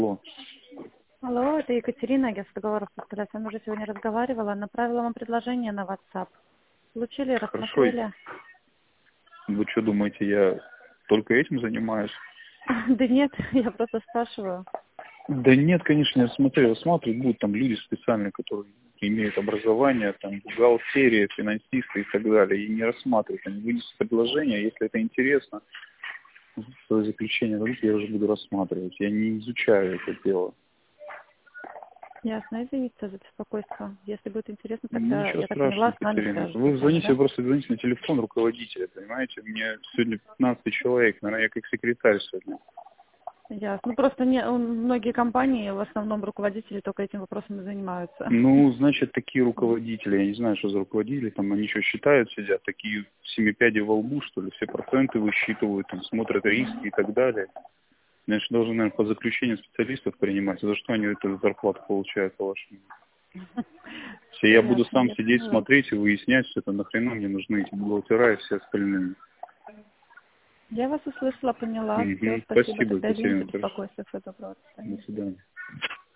Алло. Алло, это Екатерина, агентство договоров «Пистолет». Я уже сегодня разговаривала, направила вам предложение на WhatsApp. Получили, Хорошо. рассмотрели? Вы что думаете, я только этим занимаюсь? Да нет, я просто спрашиваю. Да нет, конечно, я смотрел. Рассматривать будут там люди специальные, которые имеют образование, там, бухгалтерия, финансисты и так далее. И не рассматривать. Они вынесут предложение, если это интересно, свое заключение дадут, я уже буду рассматривать. Я не изучаю это дело. Ясно, извините за беспокойство. Если будет интересно, тогда, Ничего я так поняла, страшного, с нами Катерина. свяжутся Вы с вами, звоните, да? просто звоните на телефон руководителя, понимаете? Мне сегодня 15 человек, наверное, я как секретарь сегодня. Ясно. Ну, просто многие компании, в основном руководители, только этим вопросом и занимаются. Ну, значит, такие руководители, я не знаю, что за руководители, там они что считают, сидят, такие семипяди во лбу, что ли, все проценты высчитывают, там, смотрят риски и так далее. Значит, должен, наверное, по заключению специалистов принимать. За что они эту зарплату получают, по-вашему? Если Все я буду ясно, сам я сидеть, поняла. смотреть и выяснять, что это нахрена мне нужны эти бухгалтера и все остальные. Я вас услышала, поняла. Все, Угу. спасибо. Спасибо, Тогда извините Екатерина, за хорошо. беспокойство. Всего доброго. До До свидания. свидания.